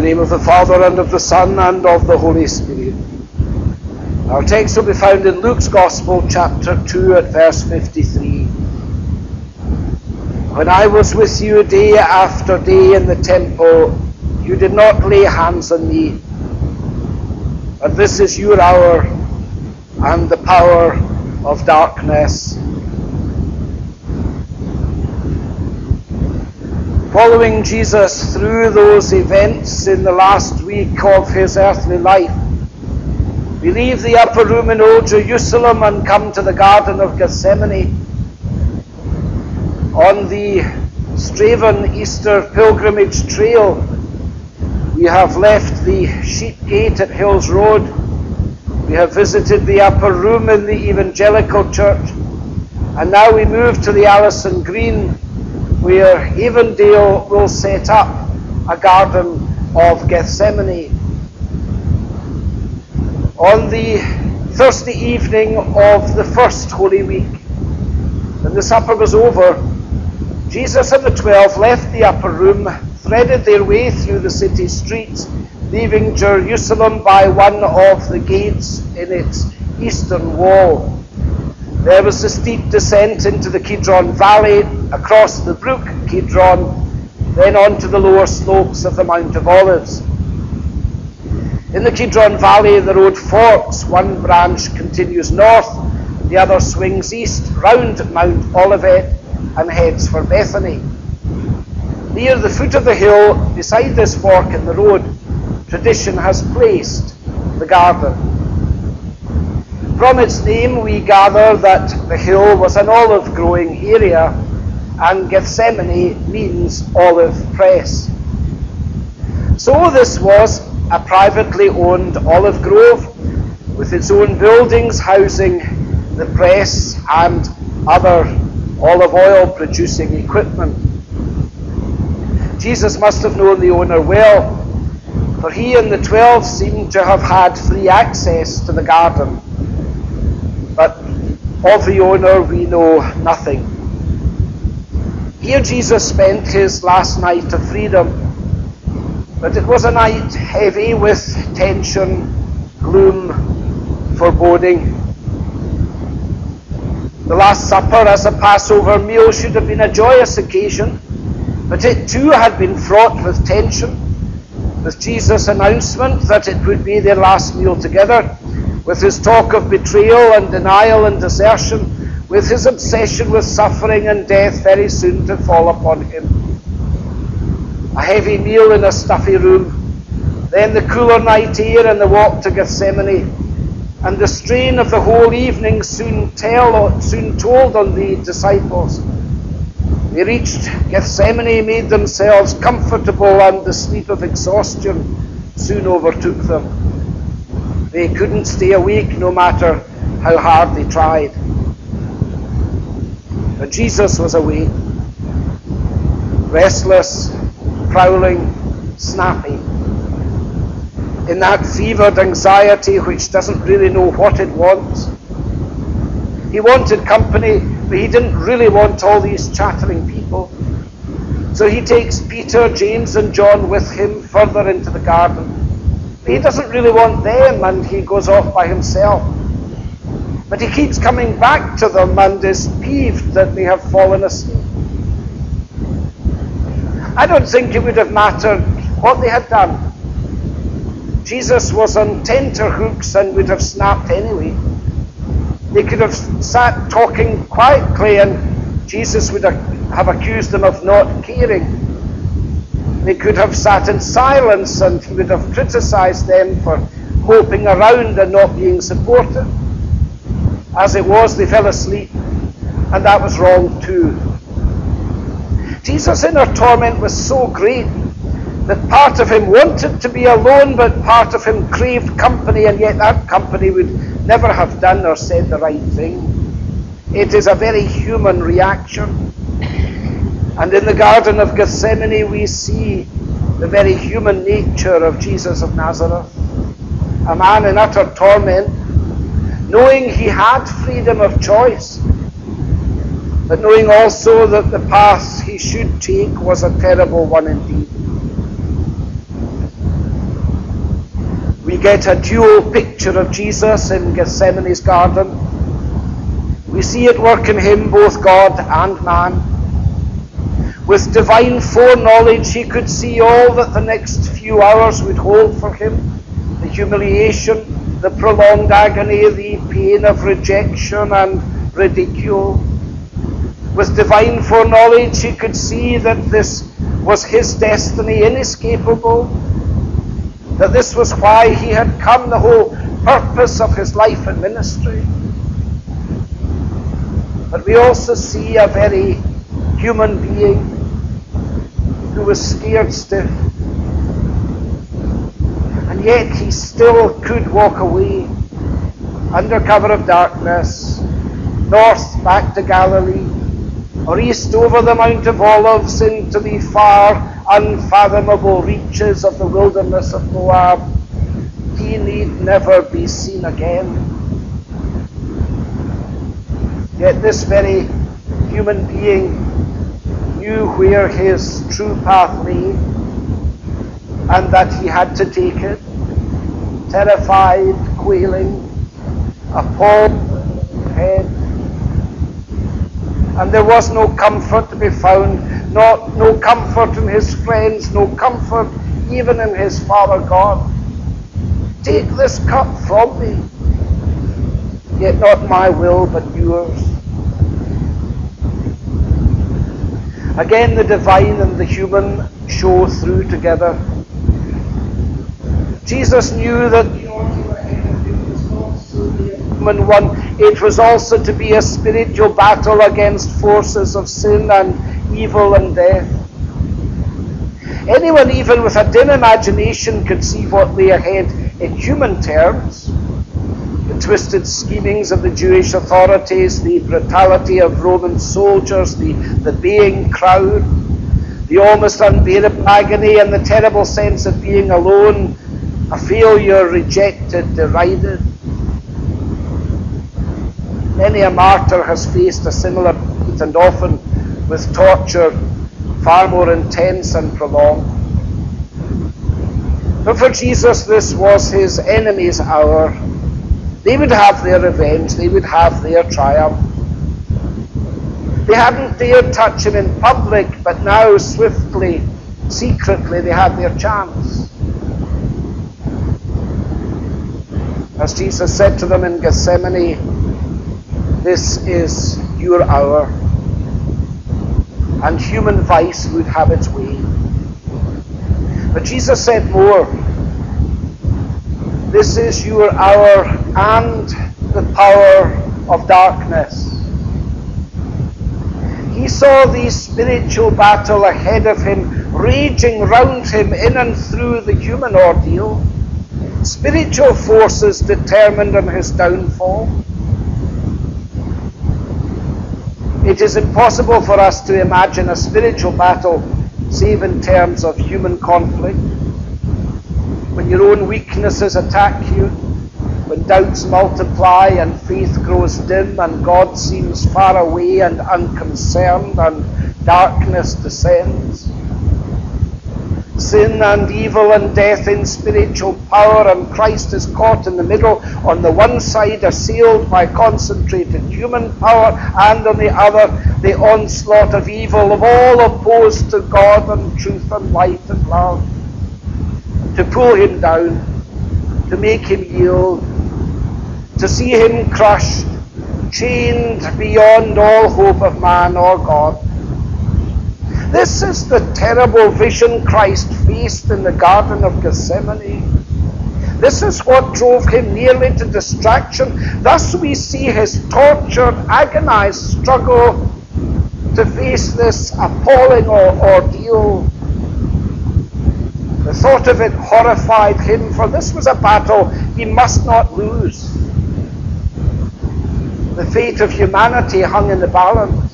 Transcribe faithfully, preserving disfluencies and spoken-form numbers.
In the name of the Father, and of the Son, and of the Holy Spirit. Our text will be found in Luke's Gospel, chapter two, at verse fifty-three. When I was with you day after day in the temple, you did not lay hands on me. But this is your hour and the power of darkness. Following Jesus through those events in the last week of his earthly life, we leave the upper room in Old Jerusalem and come to the Garden of Gethsemane. On the Straven Easter pilgrimage trail, we have left the Sheep Gate at Hills Road. We have visited the upper room in the Evangelical Church, and now we move to the Allison Green, where Avondale will set up a Garden of Gethsemane. On the Thursday evening of the first Holy Week, when the supper was over, Jesus and the twelve left the upper room, threaded their way through the city streets, leaving Jerusalem by one of the gates in its eastern wall. There was a steep descent into the Kidron Valley, across the brook Kidron, then on to the lower slopes of the Mount of Olives. In the Kidron Valley, the road forks. One branch continues north, the other swings east, round Mount Olivet, and heads for Bethany. Near the foot of the hill, beside this fork in the road, tradition has placed the garden. From its name, we gather that the hill was an olive-growing area, and Gethsemane means olive press. So this was a privately owned olive grove, with its own buildings housing the press and other olive oil producing equipment. Jesus must have known the owner well, for he and the twelve seem to have had free access to the garden. But of the owner we know nothing. Here Jesus spent his last night of freedom, but it was a night heavy with tension, gloom, foreboding. The Last Supper as a Passover meal should have been a joyous occasion, but it too had been fraught with tension, with Jesus' announcement that it would be their last meal together, with his talk of betrayal and denial and desertion, with his obsession with suffering and death very soon to fall upon him. A heavy meal in a stuffy room, then the cooler night air and the walk to Gethsemane, and the strain of the whole evening soon, tell, soon told on the disciples. They reached Gethsemane, made themselves comfortable, and the sleep of exhaustion soon overtook them. They couldn't stay awake no matter how hard they tried. But Jesus was awake, restless, prowling, snappy, in that fevered anxiety which doesn't really know what it wants. He wanted company, but he didn't really want all these chattering people. So he takes Peter, James, and John with him further into the garden. He doesn't really want them, and he goes off by himself. But he keeps coming back to them and is peeved that they have fallen asleep. I don't think it would have mattered what they had done. Jesus was on tenterhooks and would have snapped anyway. They could have sat talking quietly and Jesus would have accused them of not caring. They could have sat in silence and he would have criticized them for moping around and not being supportive. As it was, they fell asleep, and that was wrong too. Jesus' inner torment was so great that part of him wanted to be alone, but part of him craved company, and yet that company would never have done or said the right thing. It is a very human reaction. And in the Garden of Gethsemane we see the very human nature of Jesus of Nazareth, a man in utter torment, knowing he had freedom of choice, but knowing also that the path he should take was a terrible one indeed. get a dual picture of Jesus in Gethsemane's garden. We see at work in him both God and man. With divine foreknowledge, he could see all that the next few hours would hold for him. The humiliation, the prolonged agony, the pain of rejection and ridicule. With divine foreknowledge, he could see that this was his destiny, inescapable, that this was why he had come, the whole purpose of his life and ministry. But we also see a very human being who was scared stiff, and yet he still could walk away under cover of darkness, north back to Galilee, or east over the Mount of Olives into the far, unfathomable reaches of the wilderness of Moab. He need never be seen again. Yet this very human being knew where his true path lay, and that he had to take it, terrified, quailing, appalled head. And there was no comfort to be found, not, no comfort in his friends, no comfort even in his Father God. Take this cup from me, yet not my will but yours. Again, the divine and the human show through together. Jesus knew that the order ahead of him was not solely a human one. It was also to be a spiritual battle against forces of sin and evil and death. Anyone even with a dim imagination could see what lay ahead in human terms. The twisted schemings of the Jewish authorities, the brutality of Roman soldiers, the, the baying crowd, the almost unbearable agony and the terrible sense of being alone, a failure, rejected, derided. Many a martyr has faced a similar fate, and often with torture far more intense and prolonged. But for Jesus, this was his enemy's hour. They would have their revenge, they would have their triumph. They hadn't dared touch him in public, but now swiftly, secretly, they had their chance. As Jesus said to them in Gethsemane, this is your hour. And human vice would have its way. But Jesus said more. This is your hour and the power of darkness. He saw the spiritual battle ahead of him, raging round him in and through the human ordeal. Spiritual forces determined on his downfall. It is impossible for us to imagine a spiritual battle save in terms of human conflict. When your own weaknesses attack you, when doubts multiply and faith grows dim and God seems far away and unconcerned and darkness descends. Sin and evil and death in spiritual power, and Christ is caught in the middle, on the one side assailed by concentrated human power, and on the other the onslaught of evil, of all opposed to God and truth and light and love. To pull him down, to make him yield, to see him crushed, chained beyond all hope of man or God. This is the terrible vision Christ faced in the Garden of Gethsemane. This is what drove him nearly to distraction. Thus we see his tortured, agonized struggle to face this appalling ordeal. The thought of it horrified him, for this was a battle he must not lose. The fate of humanity hung in the balance.